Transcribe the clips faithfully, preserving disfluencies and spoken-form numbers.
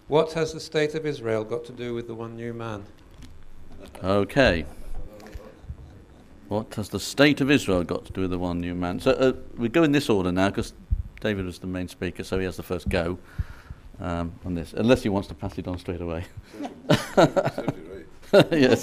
What has the state of Israel got to do with the one new man? Okay. What has the state of Israel got to do with the one new man? So uh, we go in this order now, because David was the main speaker, so he has the first go um, on this, unless he wants to pass it on straight away. Yes.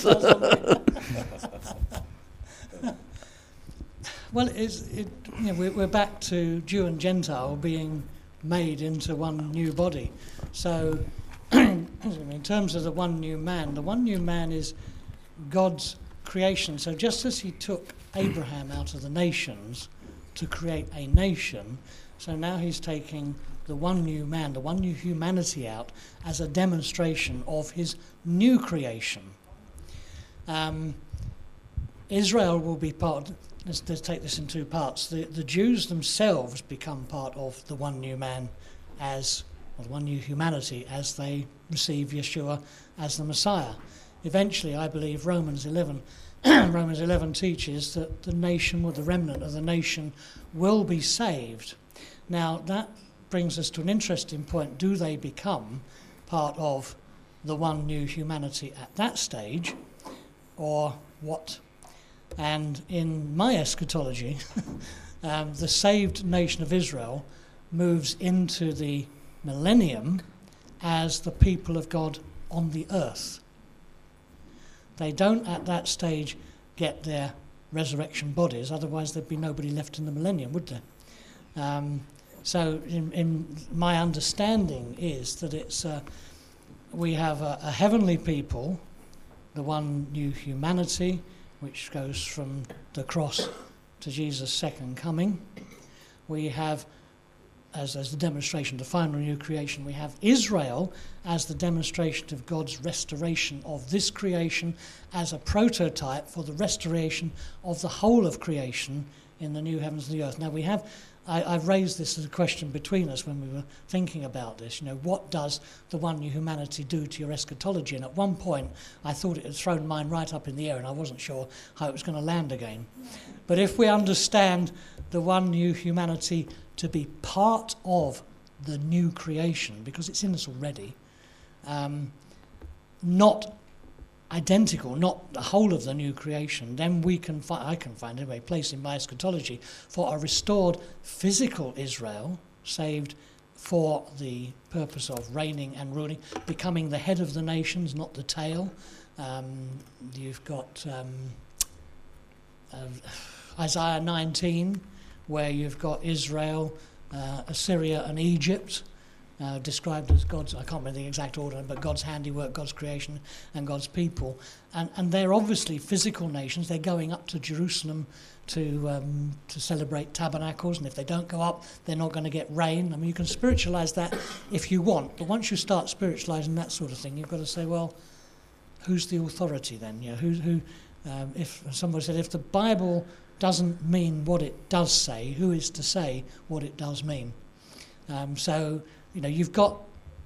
Well, it's, it, you know, we're, we're back to Jew and Gentile being made into one new body. So, in terms of the one new man, the one new man is God's creation. So just as he took Abraham out of the nations to create a nation, so now he's taking the one new man, the one new humanity out as a demonstration of his new creation. Um, Israel will be part, let's, let's take this in two parts. The, the Jews themselves become part of the one new man as, or the one new humanity as they receive Yeshua as the Messiah. Eventually, I believe Romans eleven, Romans eleven teaches that the nation, or the remnant of the nation, will be saved. Now, that brings us to an interesting point. Do they become part of the one new humanity at that stage, or what? And in my eschatology, um, the saved nation of Israel moves into the millennium as the people of God on the earth. They don't at that stage get their resurrection bodies, otherwise there'd be nobody left in the millennium, would there? Um, so in, in my understanding is that it's uh, we have a, a heavenly people, the one new humanity, which goes from the cross to Jesus' second coming. We have, as, as the demonstration of the final new creation, we have Israel as the demonstration of God's restoration of this creation as a prototype for the restoration of the whole of creation in the new heavens and the earth. Now we have, I, I've raised this as a question between us when we were thinking about this, you know, what does the one new humanity do to your eschatology? And at one point I thought it had thrown mine right up in the air and I wasn't sure how it was going to land again. But if we understand the one new humanity to be part of the new creation, because it's in us already, um, not identical, not the whole of the new creation, then we can find, I can find anyway, place in my eschatology for a restored physical Israel, saved for the purpose of reigning and ruling, becoming the head of the nations, not the tail. Um, you've got um, uh, Isaiah nineteen, where you've got Israel, uh, Assyria and Egypt, uh, described as God's, I can't remember the exact order, but God's handiwork, God's creation and God's people. And, and they're obviously physical nations. They're going up to Jerusalem to um, to celebrate tabernacles, and if they don't go up, they're not going to get rain. I mean, you can spiritualize that if you want, but once you start spiritualizing that sort of thing, you've got to say, well, who's the authority then? You know, who, who um, if somebody said, if the Bible doesn't mean what it does say, who is to say what it does mean? Um, so, you know, you've got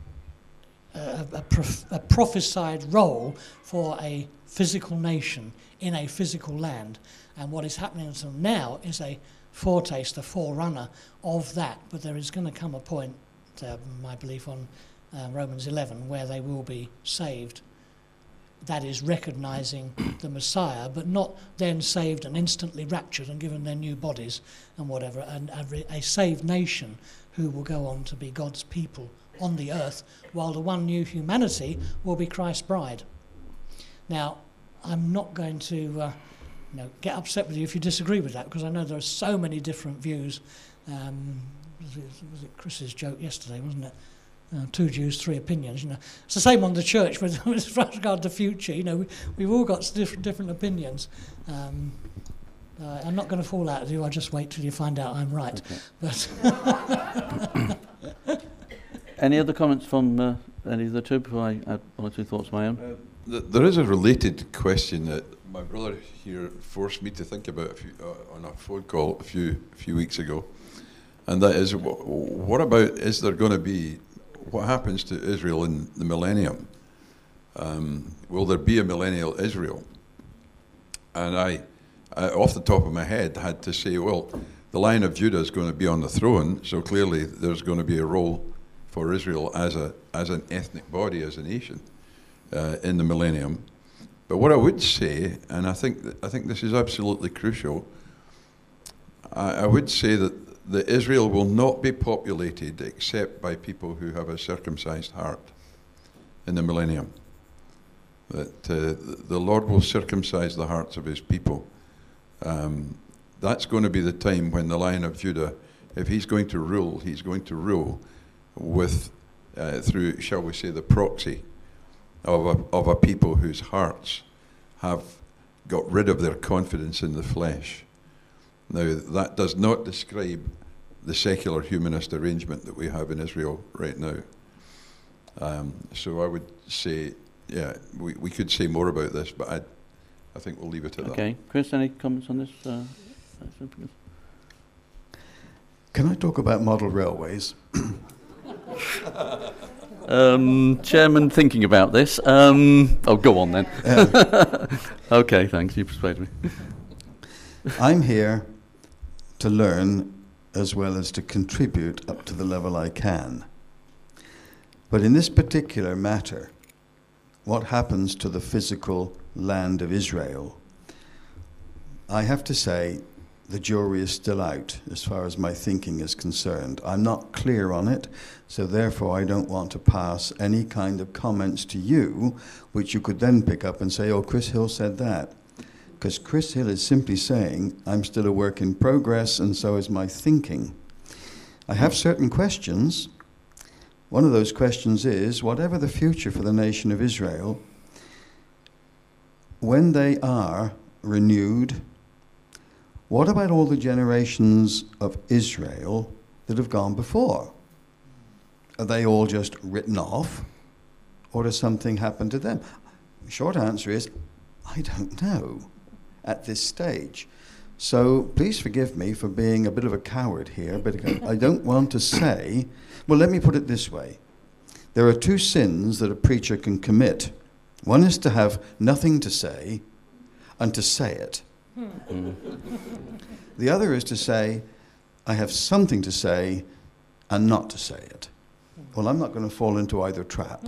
a, a, prof- a prophesied role for a physical nation in a physical land. And what is happening until now is a foretaste, a forerunner of that. But there is going to come a point, uh, my belief on uh, Romans eleven, where they will be saved. That is recognising the Messiah, but not then saved and instantly raptured and given their new bodies and whatever, and a, a saved nation who will go on to be God's people on the earth, while the one new humanity will be Christ's bride. Now, I'm not going to uh, you know, get upset with you if you disagree with that, because I know there are so many different views. Um, was it, was it Chris's joke yesterday, wasn't it? Uh, two Jews, three opinions. You know, it's the same on the church with, with regard to the future. You know, we, we've all got different different opinions. Um, uh, I'm not going to fall out with you. I'll just wait till you find out I'm right. Okay. But any other comments from uh, any of the two before I add one or two thoughts of my own? Uh, th- there is a related question that my brother here forced me to think about a few, uh, on a phone call a few a few weeks ago, and that is, wh- what about, is there going to be, what happens to Israel in the millennium? Um, will there be a millennial Israel? And I, I, off the top of my head, had to say, well, the Lion of Judah is going to be on the throne, so clearly there's going to be a role for Israel as a as an ethnic body, as a nation, uh, in the millennium. But what I would say, and I think th- I think this is absolutely crucial, I, I would say that, that Israel will not be populated except by people who have a circumcised heart in the millennium. That uh, the Lord will circumcise the hearts of his people. Um, that's going to be the time when the Lion of Judah, if he's going to rule, he's going to rule with, uh, through, shall we say, the proxy of a, of a people whose hearts have got rid of their confidence in the flesh. Now, that does not describe the secular humanist arrangement that we have in Israel right now. Um, so I would say, yeah, we, we could say more about this, but I I think we'll leave it at that. Okay. Chris, any comments on this? Uh, Can I talk about model railways? um, Chairman thinking about this. Um, oh, go on then. Um, okay, thanks. You persuaded me. I'm here to learn as well as to contribute up to the level I can. But in this particular matter, what happens to the physical land of Israel, I have to say the jury is still out as far as my thinking is concerned. I'm not clear on it, so therefore I don't want to pass any kind of comments to you which you could then pick up and say, oh, Chris Hill said that. Because Chris Hill is simply saying, I'm still a work in progress and so is my thinking. I have certain questions. One of those questions is, whatever the future for the nation of Israel, when they are renewed, what about all the generations of Israel that have gone before? Are they all just written off, or does something happen to them? The short answer is, I don't know at this stage. So please forgive me for being a bit of a coward here, but I don't want to say, well, let me put it this way. There are two sins that a preacher can commit. One is to have nothing to say and to say it. Mm. The other is to say, I have something to say and not to say it. Well, I'm not going to fall into either trap.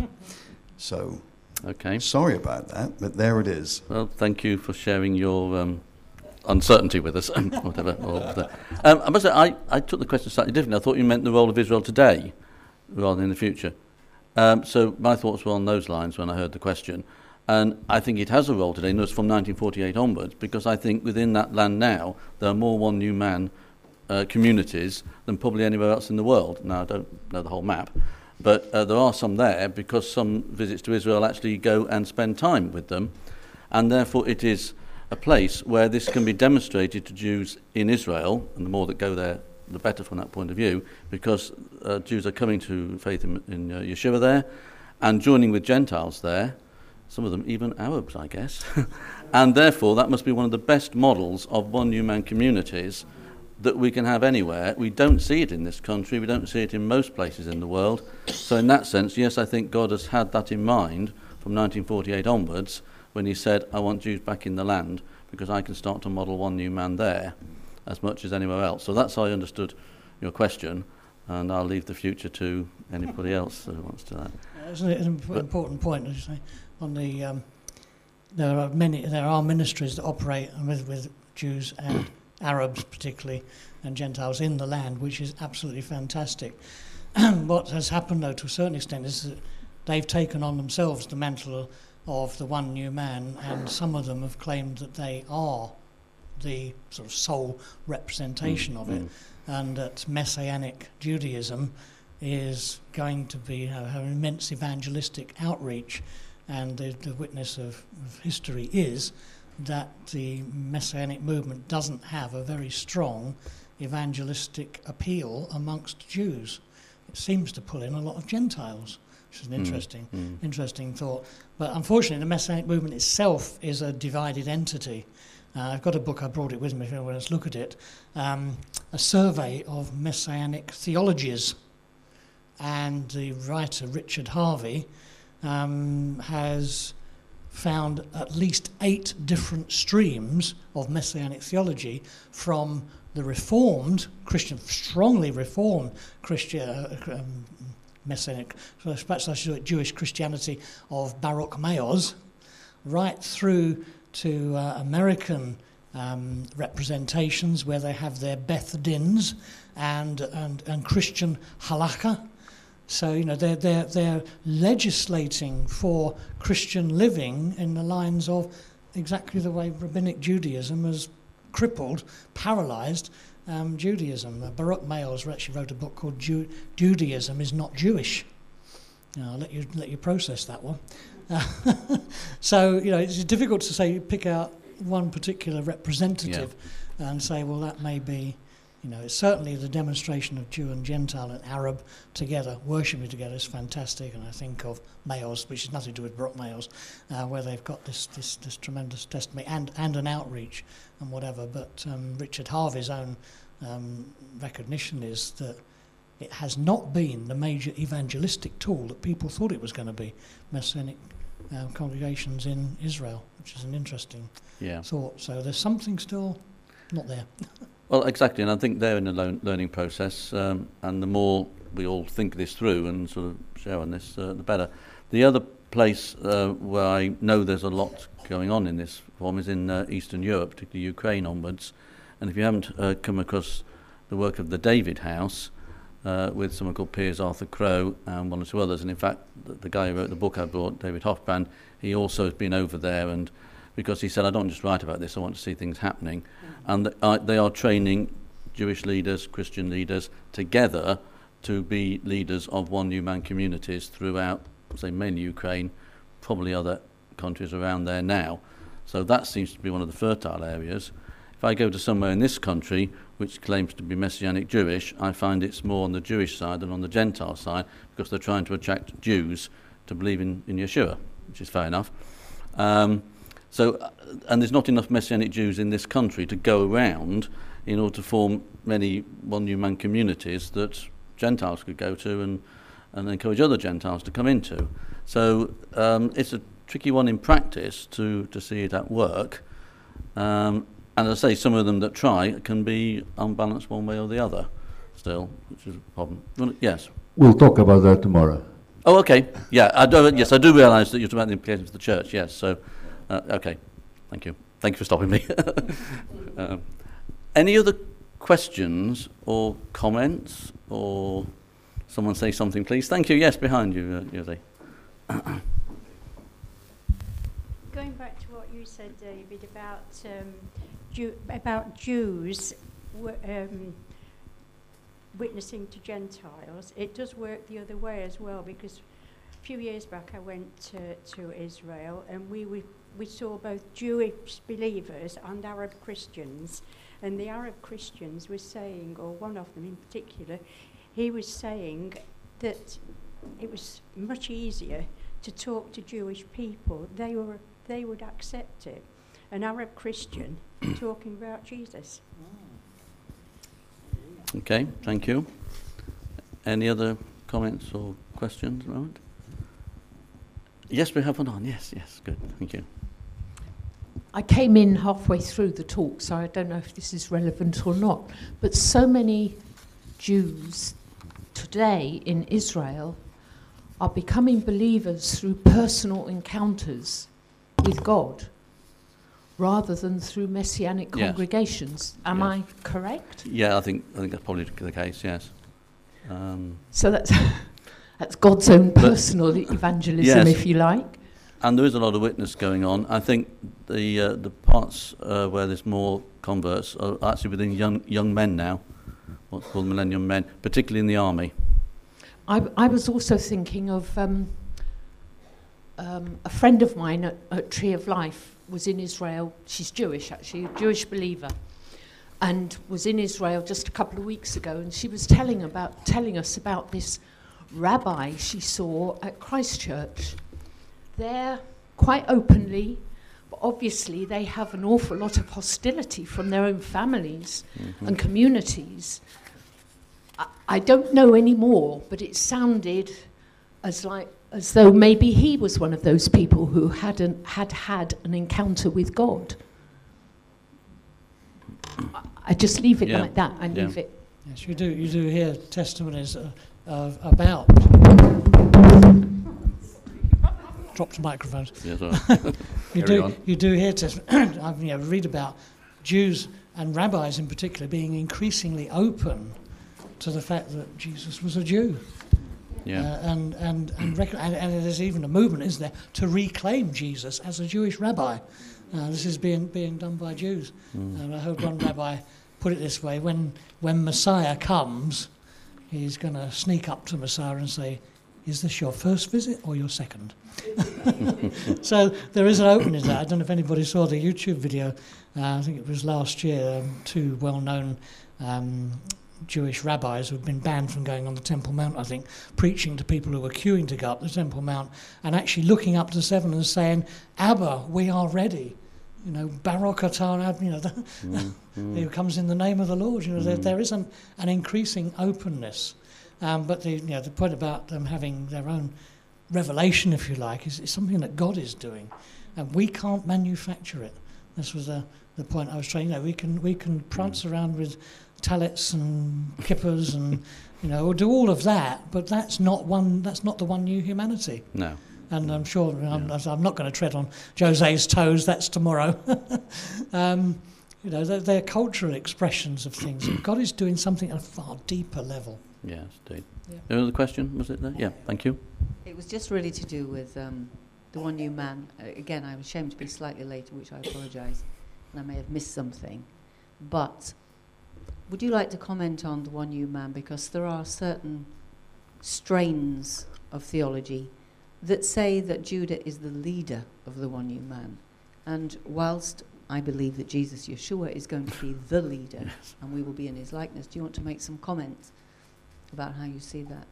So, okay. Sorry about that, but there it is. Well, thank you for sharing your um, uncertainty with us, whatever. Or um, I must say, I, I took the question slightly differently. I thought you meant the role of Israel today rather than in the future. Um, so my thoughts were on those lines when I heard the question. And I think it has a role today, and it's from nineteen forty-eight onwards, because I think within that land now, there are more one new man uh, communities than probably anywhere else in the world. Now, I don't know the whole map, but uh, there are some there because some visits to Israel actually go and spend time with them. And therefore it is a place where this can be demonstrated to Jews in Israel, and the more that go there, the better from that point of view, because uh, Jews are coming to faith in, in uh, Yeshua there and joining with Gentiles there, some of them even Arabs, I guess. And therefore, that must be one of the best models of one new man communities that we can have anywhere. We don't see it in this country. We don't see it in most places in the world. So in that sense, yes, I think God has had that in mind from nineteen forty-eight onwards when he said, I want Jews back in the land because I can start to model one new man there as much as anywhere else. So that's how I understood your question, and I'll leave the future to anybody else who wants to that. Isn't it an imp- important point, as you say? On the, um, there are many, there are ministries that operate with, with Jews and Arabs particularly, and Gentiles in the land, which is absolutely fantastic. What has happened, though, to a certain extent, is that they've taken on themselves the mantle of the one new man, and some of them have claimed that they are the sort of sole representation mm, of it, mm. and that Messianic Judaism is going to be uh, have immense evangelistic outreach. And the, the witness of, of history is that the Messianic movement doesn't have a very strong evangelistic appeal amongst Jews. It seems to pull in a lot of Gentiles, which is an interesting, mm, mm. interesting thought. But unfortunately, the Messianic movement itself is a divided entity. Uh, I've got a book, I brought it with me if anyone wants to look at it, um, a survey of Messianic theologies. And the writer Richard Harvey Um, has found at least eight different streams of Messianic theology from the Reformed Christian, strongly Reformed Christian uh, um, Messianic, so perhaps I should do it Jewish Christianity of Baruch Meoz, right through to uh, American um, representations where they have their Beth Dins and, and, and Christian halakha. So, you know, they're, they're, they're legislating for Christian living in the lines of exactly the way Rabbinic Judaism has crippled, paralysed um, Judaism. Uh, Baruch Meoz actually wrote a book called Ju- Judaism is Not Jewish. You know, I'll let you, let you process that one. Uh, so, you know, it's difficult to say, pick out one particular representative yeah. and say, well, that may be, you know, it's certainly the demonstration of Jew and Gentile and Arab together, worshipping together is fantastic. And I think of Meoz, which has nothing to do with Baruch Meoz, uh, where they've got this, this, this tremendous testimony and, and an outreach and whatever. But um, Richard Harvey's own um, recognition is that it has not been the major evangelistic tool that people thought it was going to be, Messianic um, congregations in Israel, which is an interesting yeah. thought. So there's something still not there. Well, exactly, and I think they're in a lo- learning process, um, and the more we all think this through and sort of share on this, uh, the better. The other place uh, where I know there's a lot going on in this form is in uh, Eastern Europe, particularly Ukraine onwards. And if you haven't uh, come across the work of the David House, uh, with someone called Piers Arthur Crowe and one or two others, and in fact, the, the guy who wrote the book I brought, David Hofbrand, he also has been over there, and because he said, I don't just write about this, I want to see things happening. Mm-hmm. And th- uh, they are training Jewish leaders, Christian leaders, together to be leaders of One New Man communities throughout, say, mainly Ukraine, probably other countries around there now. So that seems to be one of the fertile areas. If I go to somewhere in this country which claims to be Messianic Jewish, I find it's more on the Jewish side than on the Gentile side, because they're trying to attract Jews to believe in, in Yeshua, which is fair enough. Um, So, and there's not enough Messianic Jews in this country to go around in order to form many One New Man communities that Gentiles could go to and, and encourage other Gentiles to come into. So um, it's a tricky one in practice to, to see it at work. Um, and as I say, some of them that try can be unbalanced one way or the other still, which is a problem. Yes? We'll talk about that tomorrow. Oh, okay. Yeah, I do, yes, I do realise that you're talking about the implications of the church, yes. So. Uh, okay, thank you. Thank you for stopping me. um, any other questions or comments, or someone say something, please? Thank you. Yes, behind you, uh, Jose. Going back to what you said, David, about um, Jew- about Jews w- um, witnessing to Gentiles, it does work the other way as well, because a few years back I went to, to Israel, and we we, we saw both Jewish believers and Arab Christians, and the Arab Christians were saying, or one of them in particular, he was saying that it was much easier to talk to Jewish people. They were they would accept it. An Arab Christian talking about Jesus. Okay, thank you. Any other comments or questions, right? Yes, we have one on. Yes, yes, good. Thank you. I came in halfway through the talk, so I don't know if this is relevant or not. But so many Jews today in Israel are becoming believers through personal encounters with God rather than through messianic Yes. congregations. Am Yes. I correct? Yeah, I think I think that's probably the case. Yes. Um, So that's that's God's own But- personal evangelism, Yes. if you like. And there is a lot of witness going on. I think the uh, the parts uh, where there's more converts are actually within young young men now, what's called millennium men, particularly in the army. I, I was also thinking of um, um, a friend of mine at, at Tree of Life was in Israel. She's Jewish, actually, a Jewish believer, and was in Israel just a couple of weeks ago. And she was telling about telling us about this rabbi she saw at Christchurch. There, quite openly, but obviously they have an awful lot of hostility from their own families Mm-hmm. and communities. I, I don't know anymore, but it sounded as like as though maybe he was one of those people who hadn't had had an encounter with God. I, I just leave it Yeah. like that. I Yeah. leave it. Yes, you do. You do hear testimonies uh, of, about dropped microphones. Yes, all right. you Carry do on. you do hear to I you know, read about Jews and rabbis in particular being increasingly open to the fact that Jesus was a Jew. Yeah. Uh, and and and, rec- and and there's even a movement, isn't there, to reclaim Jesus as a Jewish rabbi. Uh, this is being being done by Jews. Mm. And I heard one rabbi put it this way: when when Messiah comes, he's going to sneak up to Messiah and say, "Is this your first visit or your second?" So there is an opening to that. I don't know if anybody saw the YouTube video. Uh, I think it was last year. Um, two well-known Um, Jewish rabbis who had been banned from going on the Temple Mount, I think, preaching to people who were queuing to go up the Temple Mount and actually looking up to the seven and saying, Abba, we are ready. You know, Baruch atah, Ab- you know, the, Mm, mm. who comes in the name of the Lord. You know, there, Mm. there is an, an increasing openness. Um, but the, you know, the point about them having their own revelation, if you like, is, is something that God is doing. And we can't manufacture it. This was the, the point I was trying. You know, we can, we can prance around with talets and kippers and, you know, we'll do all of that, but that's not one. That's not the one new humanity. No. And I'm sure I'm, I'm not going to tread on Jose's toes. That's tomorrow. um, you know, they're, they're cultural expressions of things. And God is doing something at a far deeper level. Yes, indeed. Yeah. Another question, was it there? Yeah, thank you. It was just really to do with um, the one new man. Uh, again, I'm ashamed to be slightly late, which I apologise, and I may have missed something. But would you like to comment on the one new man? Because there are certain strains of theology that say that Judah is the leader of the one new man. And whilst I believe that Jesus Yeshua is going to be the leader, Yes. and we will be in his likeness, do you want to make some comments about how you see that?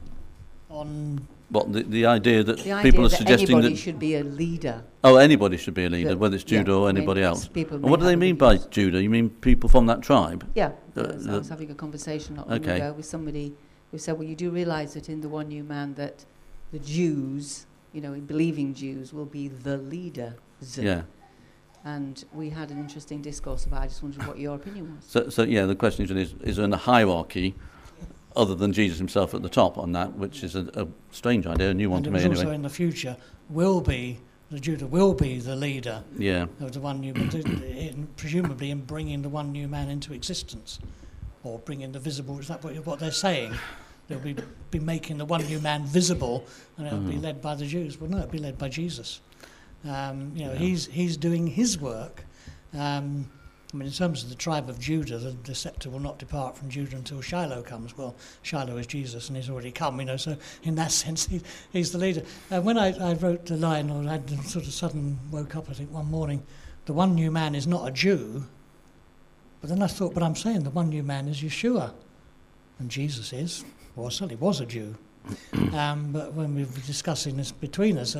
On What, the, the idea that The idea people are that suggesting anybody that... should be a leader. Oh, anybody should be a leader, That- whether it's yeah, Judah or I mean, anybody that's- else. people And may what do they have mean good by views. Judah? You mean people from that tribe? Yeah, The- uh, the- I was having a conversation not long Okay. ago with somebody who said, well, you do realise that in the one new man that the Jews, you know, believing Jews will be the leaders. Yeah. And we had an interesting discourse about it. I just wondered what your opinion was. So, so yeah, the question is, is there a hierarchy other than Jesus himself at the top on that, which is a, a strange idea, a new one and to it me was anyway. also in the future will be the Judah will be the leader Yeah. of the one new, but in, presumably in bringing the one new man into existence, or bringing the visible. Is that what, what they're saying? They'll be be making the one new man visible, and it'll be Mhm. led by the Jews. Well, no, it'll be led by Jesus. Um, you know, Yeah. he's he's doing his work. Um, I mean, in terms of the tribe of Judah, the, the scepter will not depart from Judah until Shiloh comes. Well, Shiloh is Jesus, and he's already come, you know, so in that sense, he, he's the leader. Uh, when I, I wrote the line, or I had a sort of sudden woke up, I think, one morning, the one new man is not a Jew, but then I thought, but I'm saying the one new man is Yeshua, and Jesus is, or certainly was a Jew. um, but when we were discussing this between us, uh,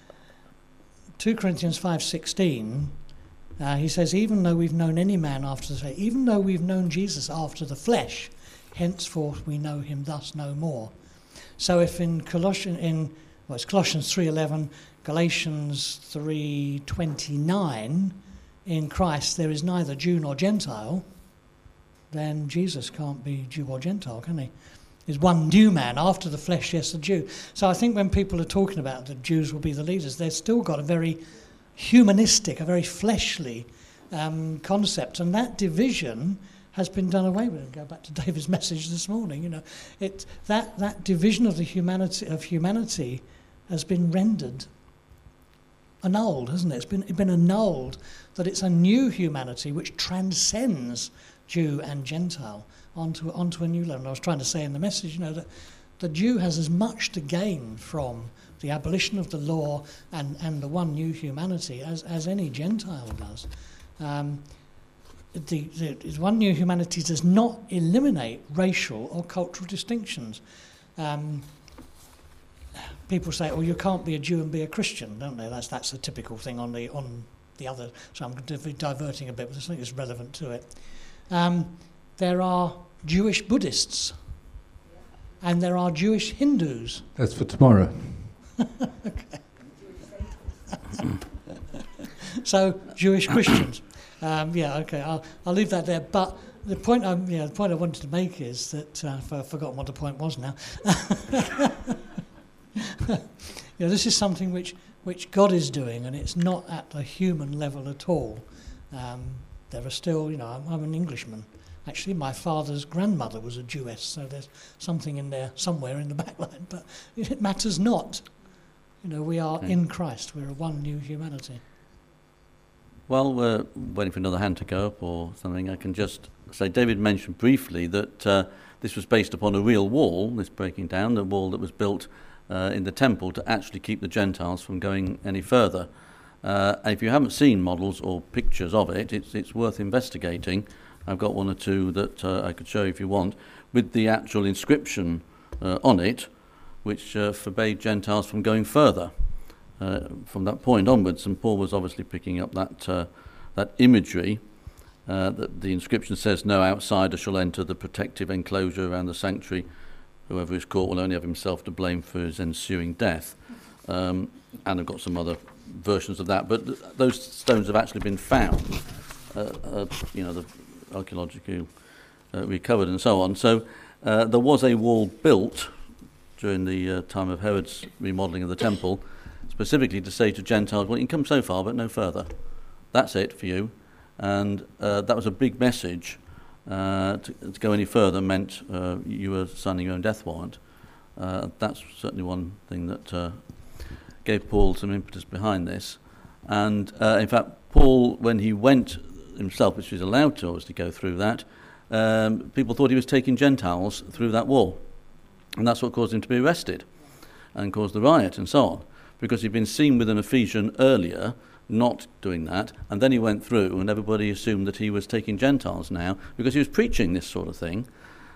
two Corinthians five sixteen, Uh, he says, even though we've known any man after the flesh, even though we've known Jesus after the flesh, henceforth we know him thus no more. So if in Colossians, in well, it's Colossians three eleven, Galatians three twenty-nine, in Christ there is neither Jew nor Gentile, then Jesus can't be Jew or Gentile, can he? There's one new man after the flesh, yes, a Jew. So I think when people are talking about the Jews will be the leaders, they've still got a very humanistic, a very fleshly um, concept, and that division has been done away with. And go back to David's message this morning. You know, it that that division of the humanity of humanity has been rendered annulled, hasn't it? It's been it's been annulled. That it's a new humanity which transcends Jew and Gentile onto onto a new level. And I was trying to say in the message, you know, that the Jew has as much to gain from the abolition of the law and, and the one new humanity as, as any Gentile does. Um, the, the, the one new humanity does not eliminate racial or cultural distinctions. Um, people say, "Oh, you can't be a Jew and be a Christian," don't they? That's that's a typical thing on the on the other. So I'm diverting a bit, but I think it's relevant to it. Um, there are Jewish Buddhists, and there are Jewish Hindus. That's for tomorrow. Okay. So Jewish Christians, um, yeah, okay. I'll I'll leave that there. But the point I yeah the point I wanted to make is that uh, I've forgotten what the point was now. You know, this is something which which God is doing, and it's not at the human level at all. Um, there are still, you know, I'm, I'm an Englishman. Actually, my father's grandmother was a Jewess, so there's something in there somewhere in the back line. But it matters not. You know, we are Okay. in Christ. We're a one new humanity. While we're waiting for another hand to go up or something, I can just say David mentioned briefly that uh, this was based upon a real wall, this breaking down, the wall that was built uh, in the temple to actually keep the Gentiles from going any further. Uh, and if you haven't seen models or pictures of it, it's, it's worth investigating. I've got one or two that uh, I could show you if you want, with the actual inscription uh, on it, which uh, forbade Gentiles from going further. Uh, from that point onwards, and Paul was obviously picking up that uh, that imagery uh, that the inscription says, "No outsider shall enter the protective enclosure around the sanctuary. Whoever is caught will only have himself to blame for his ensuing death." Um, and I've got some other versions of that, but th- those stones have actually been found, uh, uh, you know, the archaeologically uh, recovered and so on. So uh, there was a wall built during the uh, time of Herod's remodelling of the temple, specifically to say to Gentiles, well, you can come so far, but no further. That's it for you. And uh, that was a big message. Uh, to, to go any further meant uh, you were signing your own death warrant. Uh, that's certainly one thing that uh, gave Paul some impetus behind this. And uh, in fact, Paul, when he went himself, which he was allowed to obviously go through that, um, people thought he was taking Gentiles through that wall. And that's what caused him to be arrested and caused the riot and so on, because he'd been seen with an Ephesian earlier not doing that, and then he went through and everybody assumed that he was taking Gentiles now because he was preaching this sort of thing.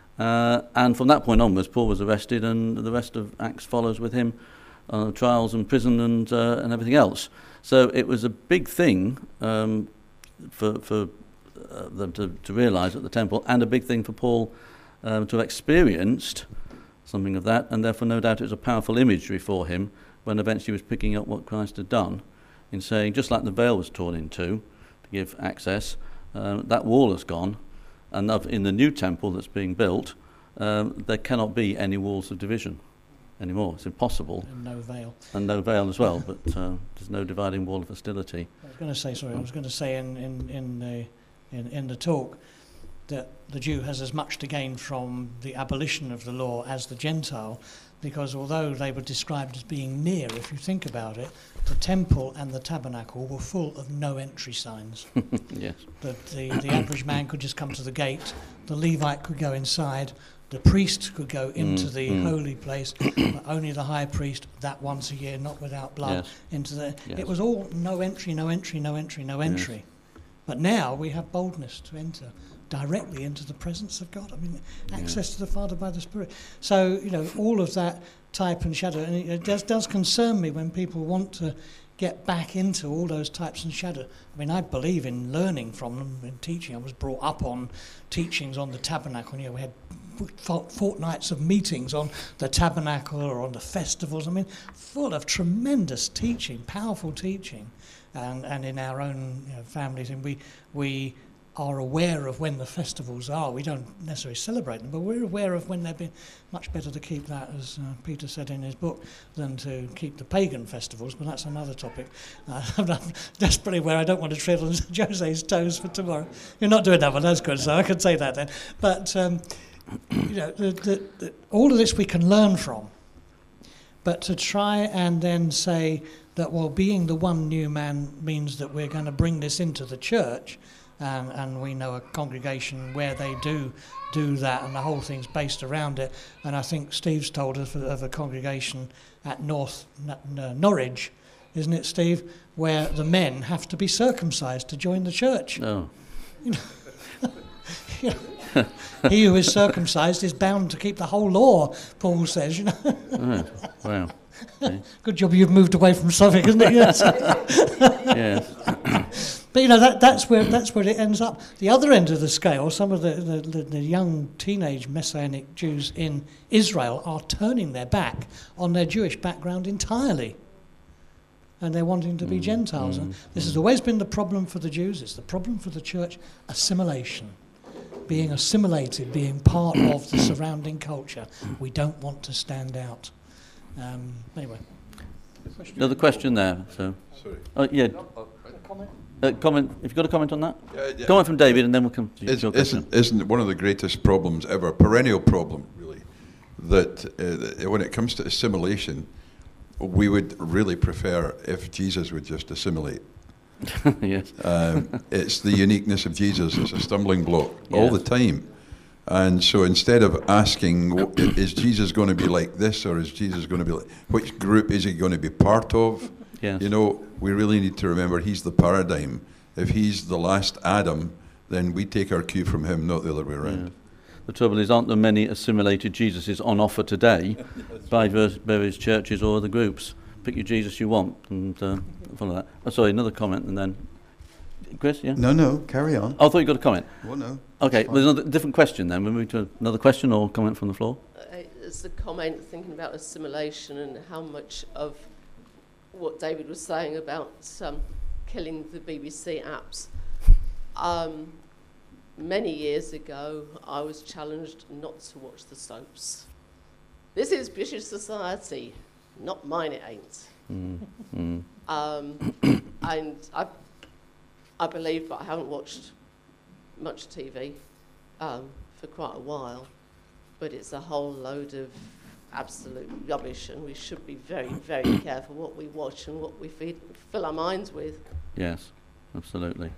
Uh, and from that point onwards, Paul was arrested, and the rest of Acts follows with him, uh, trials and prison and uh, and everything else. So it was a big thing um, for, for uh, them to, to realise at the temple, and a big thing for Paul um, to have experienced something of that, and therefore no doubt it was a powerful imagery for him when eventually he was picking up what Christ had done in saying, just like the veil was torn in two to give access, um, that wall has gone, and of, in the new temple that's being built, um, there cannot be any walls of division anymore. It's impossible. And no veil. And no veil as well, but uh, there's no dividing wall of hostility. I was going to say, sorry, I was going to say in, in, in, the, in, in the talk that the Jew has as much to gain from the abolition of the law as the Gentile, because although they were described as being near, if you think about it, the temple and the tabernacle were full of no entry signs. Yes. The, the, the average man could just come to the gate, the Levite could go inside, the priest could go into Mm, the mm. holy place, but only the high priest, that once a year, not without blood, Yes. into the... Yes. It was all no entry, no entry, no entry, no Yes. entry. But now we have boldness to enter directly into the presence of God. I mean, access to the Father by the Spirit. So, you know, all of that type and shadow, and it does, does concern me when people want to get back into all those types and shadow. I mean, I believe in learning from them, in teaching. I was brought up on teachings on the tabernacle. You know, we had fort- fortnights of meetings on the tabernacle or on the festivals. I mean, full of tremendous teaching, powerful teaching. And, and in our own, you know, families, and we we are aware of when the festivals are. We don't necessarily celebrate them, but we're aware of when they've been. Much better to keep that, as uh, Peter said in his book, than to keep the pagan festivals, but that's another topic. Uh, I'm desperately aware I don't want to tread on Jose's toes for tomorrow. You're not doing that one, that's good, so I can say that then. But, um, you know, the, the, the, all of this we can learn from, but to try and then say that, well, being the one new man means that we're going to bring this into the church, and, and we know a congregation where they do do that, and the whole thing's based around it. And I think Steve's told us of a congregation at North N- Norwich, isn't it, Steve, where the men have to be circumcised to join the church. Oh. You know, you know, he who is circumcised is bound to keep the whole law, Paul says. You know. Right. Wow. Okay. Good job you've moved away from Suffolk, isn't it? Yes. Yes. But you know, that, that's where that's where it ends up. The other end of the scale, some of the, the, the, the young teenage Messianic Jews in Israel are turning their back on their Jewish background entirely, and they're wanting to be Mm, Gentiles. mm, And this mm. has always been the problem for the Jews. It's the problem for the church: assimilation. being assimilated, being part of the surrounding culture. We don't want to stand out. Um, anyway. Another question there. So, Sorry. oh, yeah. Uh, comment. If you've got a comment on that, Yeah, yeah. comment from David, and then we'll come to Is, your question. isn't, isn't it one of the greatest problems ever, perennial problem, really, that uh, when it comes to assimilation, we would really prefer if Jesus would just assimilate. Yes. Um, it's the uniqueness of Jesus. It's a stumbling block all Yes. the time. And so instead of asking, w- is Jesus going to be like this, or is Jesus going to be like, which group is he going to be part of? Yes. You know, we really need to remember he's the paradigm. If he's the last Adam, then we take our cue from him, not the other way around. Yeah. The trouble is, aren't there many assimilated Jesuses on offer today by vers- various churches or other groups? Pick your Jesus you want and uh, follow that. Oh, sorry, another comment, and then Chris, yeah. No, no, carry on. Oh, I thought you got a comment. Well, no. Okay, that's there's fine. another different question then. We'll move to another question or comment from the floor. Uh, it's a comment thinking about assimilation and how much of what David was saying about um, killing the B B C apps. Um, many years ago, I was challenged not to watch the soaps. This is British society, not mine it ain't. Mm, mm. Um, and I, I believe, but I haven't watched much T V um, for quite a while, but it's a whole load of absolute rubbish, and we should be very, very careful what we watch and what we feed, fill our minds with. Yes, absolutely.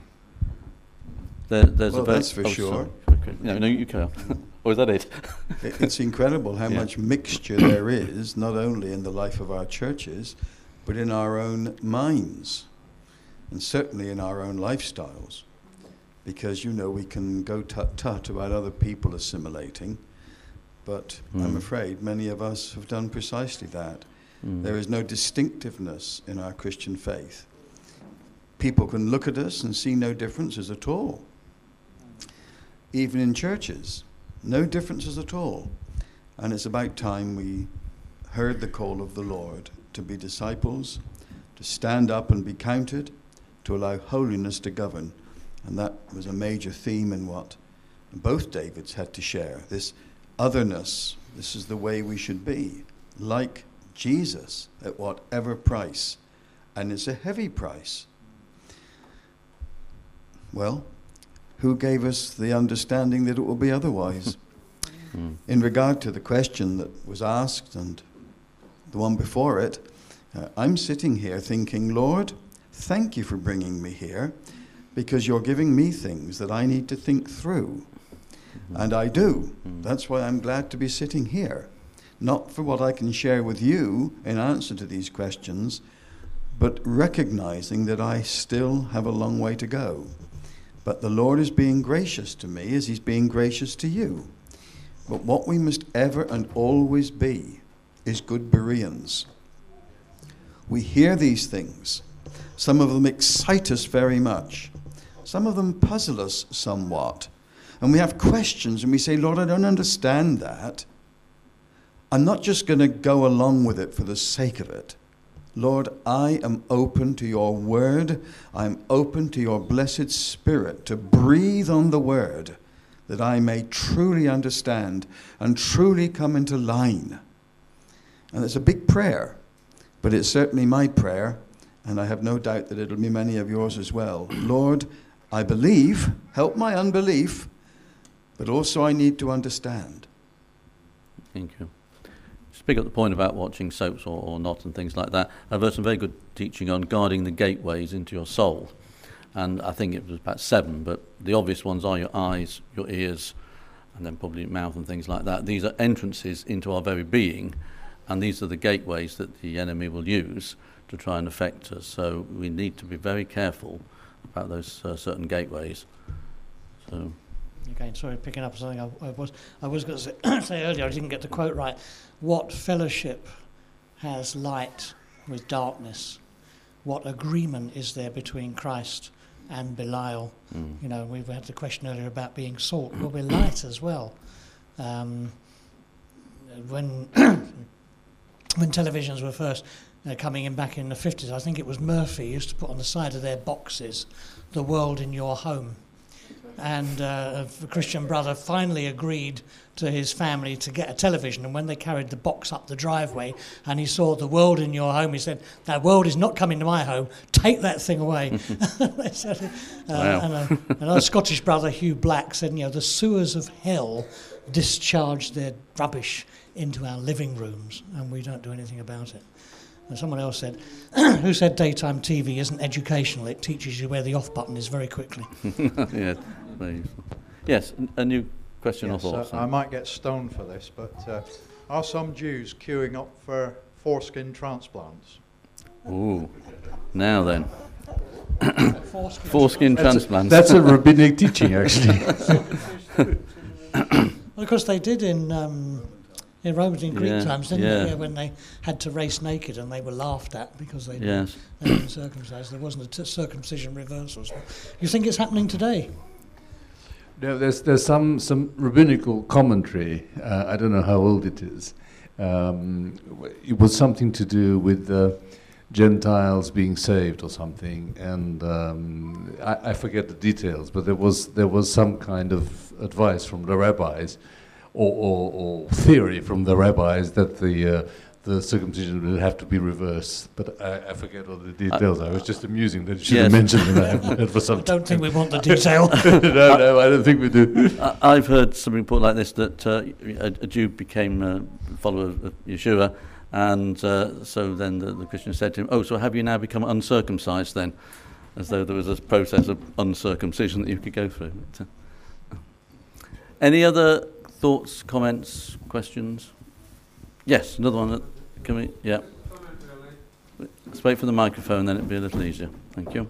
There, there's Well, a very, that's for oh, sure. sorry. Okay. No, no, you carry on. Or is that it? It- It's incredible how Yeah. much mixture there is, not only in the life of our churches, but in our own minds, and certainly in our own lifestyles. Because, you know, we can go tut-tut about other people assimilating, but I'm Mm. afraid many of us have done precisely that. Mm. There is no distinctiveness in our Christian faith. People can look at us and see no differences at all. Even in churches, no differences at all. And it's about time we heard the call of the Lord to be disciples, to stand up and be counted, to allow holiness to govern. And that was a major theme in what both Davids had to share. This otherness, this is the way we should be, like Jesus at whatever price. And it's a heavy price. Well, who gave us the understanding that it will be otherwise? Mm. In regard to the question that was asked and the one before it, uh, I'm sitting here thinking, Lord, thank you for bringing me here, because you're giving me things that I need to think through. Mm-hmm. And I do. Mm. That's why I'm glad to be sitting here. Not for what I can share with you in answer to these questions, but recognizing that I still have a long way to go. But the Lord is being gracious to me as he's being gracious to you. But what we must ever and always be is good Bereans. We hear these things. Some of them excite us very much. Some of them puzzle us somewhat. And we have questions and we say, Lord, I don't understand that. I'm not just going to go along with it for the sake of it. Lord, I am open to your word. I'm open to your blessed Spirit to breathe on the word that I may truly understand and truly come into line. And it's a big prayer, but it's certainly my prayer, and I have no doubt that it'll be many of yours as well. Lord, I believe, help my unbelief, but also I need to understand. Thank you. Just pick up the point about watching soaps or, or not and things like that. I've heard some very good teaching on guarding the gateways into your soul. And I think it was about seven, but the obvious ones are your eyes, your ears, and then probably your mouth and things like that. These are entrances into our very being, and these are the gateways that the enemy will use to try and affect us. So we need to be very careful about those uh, certain gateways. So. Again, sorry, picking up something I, I was I was going to say, say earlier, I didn't get the quote right. What fellowship has light with darkness? What agreement is there between Christ and Belial? Mm. You know, we've had the question earlier about being salt. Well, we're light as well. Um, when when televisions were first uh, coming in back in the fifties, I think it was Murphy used to put on the side of their boxes, "The world in your home." and uh, the Christian brother finally agreed to his family to get a television. And when they carried the box up the driveway and he saw the world in your home, he said, "That world is not coming to my home. Take that thing away." They said, uh, Wow. And uh, another Scottish brother, Hugh Black, said, "You know, the sewers of hell discharge their rubbish into our living rooms, and we don't do anything about it." And someone else said, who said daytime T V isn't educational, it teaches you where the off button is very quickly. Yes, very useful. Yes, n- a new question Yes, or thought. uh, I might get stoned for this, but uh, are some Jews queuing up for foreskin transplants? Ooh, now then. Foreskin. Foreskin That's a, transplants. that's a rabbinic teaching, actually. Well, of course, they did in um, in Roman and Greek Yeah, times, didn't yeah. they? Yeah, when they had to race naked and they were laughed at because they'd Yes. they'd been circumcised. There wasn't a t- circumcision reversal. So you think it's happening today? No, there's there's some some rabbinical commentary. Uh, I don't know how old it is. Um, w- it was something to do with uh, Gentiles being saved or something, and um, I, I forget the details. But there was there was some kind of advice from the rabbis, or, or, or theory from the rabbis that the uh, the circumcision would have to be reversed. But I, I forget all the details. I was just amusing that you should have Yes. mentioned it. I haven't heard for some I don't think we time. want the detail. no, no, I don't think we do. I- I've heard some report like this that uh, a, a Jew became a follower of Yeshua, and uh, so then the, the Christian said to him, "Oh, so have you now become uncircumcised then?" As though there was a process of uncircumcision that you could go through. But, uh, any other thoughts, comments, questions? Yes, another one. That, can we? Yeah. Let's wait for the microphone, then it'll be a little easier. Thank you.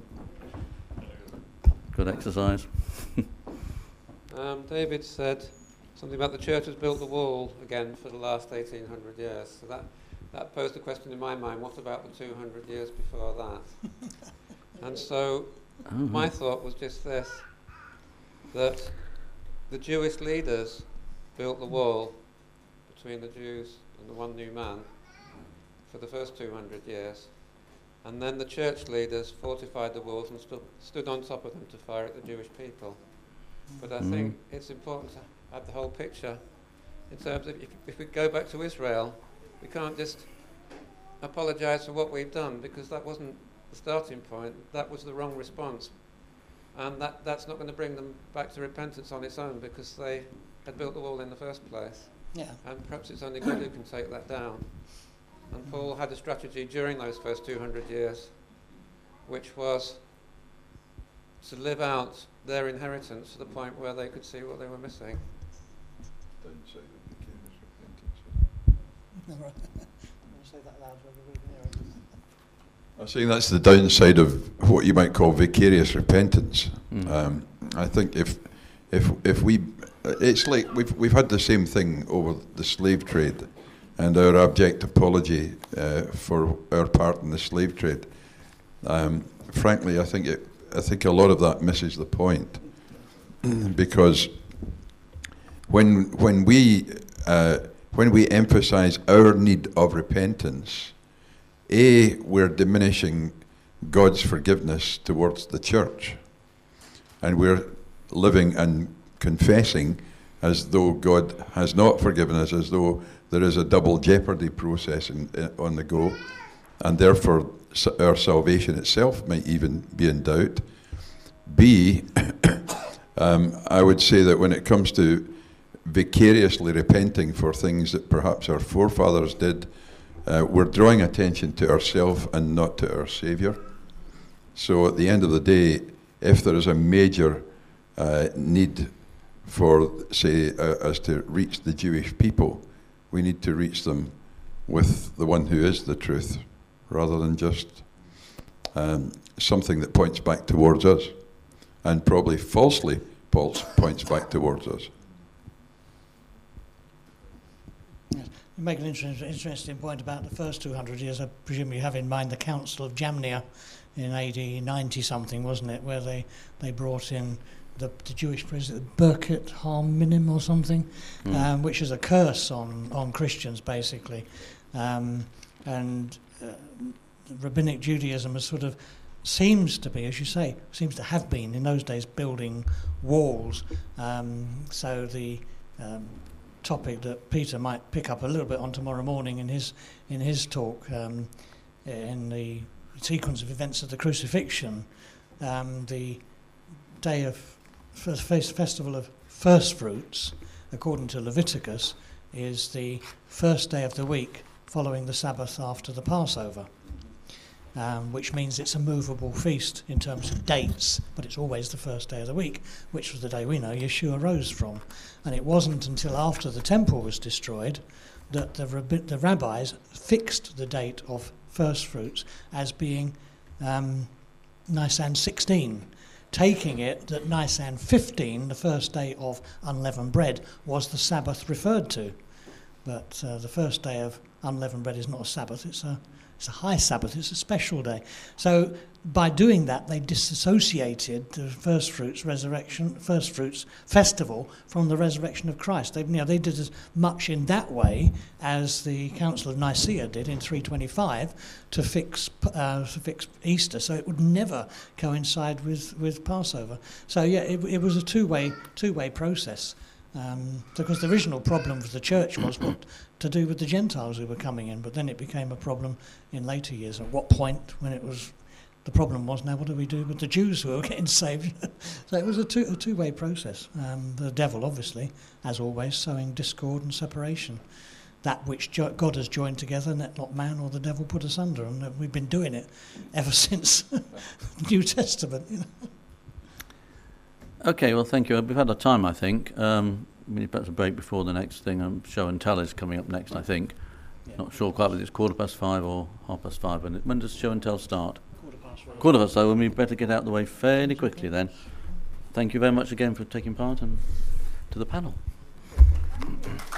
Good exercise. Um, David said something about the church has built the wall again for the last eighteen hundred years. So that, that posed a question in my mind, what about the two hundred years before that? And so Oh, my thought was just this, that the Jewish leaders built the wall between the Jews and the one new man for the first two hundred years. And then the church leaders fortified the walls and stu- stood on top of them to fire at the Jewish people. But I Mm. think it's important to have the whole picture in terms of if, if we go back to Israel, we can't just apologise for what we've done, because that wasn't the starting point. That was the wrong response. And that, that's not going to bring them back to repentance on its own, because they had built the wall in the first place. Yeah. And perhaps it's only God who can take that down. And Paul had a strategy during those first two hundred years, which was to live out their inheritance to the point where they could see what they were missing. Say that loud so we can hear it. I'm saying that's the downside of what you might call vicarious repentance. Mm. Um, I think if if if we, it's like we've we've had the same thing over the slave trade, and our abject apology uh, for our part in the slave trade. Um, frankly, I think it, I think a lot of that misses the point, because when when we uh, when we emphasise our need of repentance, A, we're diminishing God's forgiveness towards the church, and we're living and confessing as though God has not forgiven us, as though there is a double jeopardy process in, uh, on the go, and therefore s- our salvation itself might even be in doubt. B, um, I would say that when it comes to vicariously repenting for things that perhaps our forefathers did, uh, we're drawing attention to ourselves and not to our Saviour. So at the end of the day, if there is a major uh, need for, say, uh, us to reach the Jewish people, we need to reach them with the one who is the truth, rather than just um, something that points back towards us, and probably falsely points points back towards us. You make an inter- interesting point about the first two hundred years. I presume you have in mind the Council of Jamnia in A D ninety something, wasn't it, where they, they brought in the, the Jewish president, Birkett Harminim or something, Mm. um, which is a curse on, on Christians, basically. Um, and uh, rabbinic Judaism has sort of seems to be, as you say, seems to have been in those days building walls. Um, so the um, topic that Peter might pick up a little bit on tomorrow morning in his in his talk, um, in the sequence of events of the crucifixion, um, the day of first festival of first fruits, according to Leviticus, is the first day of the week following the Sabbath after the Passover. Um, which means it's a movable feast in terms of dates, but it's always the first day of the week, which was the day we know Yeshua rose from. And it wasn't until after the temple was destroyed that the, rabbi- the rabbis fixed the date of first fruits as being um, Nisan sixteen, taking it that Nisan fifteen, the first day of unleavened bread, was the Sabbath referred to. But uh, the first day of unleavened bread is not a Sabbath, it's a It's a high Sabbath, it's a special day. So by doing that, they disassociated the first fruits resurrection, first fruits festival from the resurrection of Christ. They, you know, they did as much in that way as the Council of Nicaea did in three twenty-five to fix uh, to fix Easter, so it would never coincide with, with Passover. So yeah, it, it was a two-way two-way process. Um, because the original problem for the church was what to do with the Gentiles who were coming in, but then it became a problem in later years. At what point, when it was, the problem was, now what do we do with the Jews who are getting saved? So it was a, two, a two-way process. Um, the devil, obviously, as always, sowing discord and separation. That which jo- God has joined together, let not man or the devil put asunder. And uh, we've been doing it ever since the New Testament. You know? Okay, well, thank you. We've had our time, I think. Um, we need perhaps a break before the next thing. Um, show and tell is coming up next, I think. Yeah. Not sure quite whether it's quarter past five or half past five. When, it, when does show and tell start? Quarter past five. Quarter past five. Well, we better get out of the way fairly quickly then. Thank you very much again for taking part, and to the panel.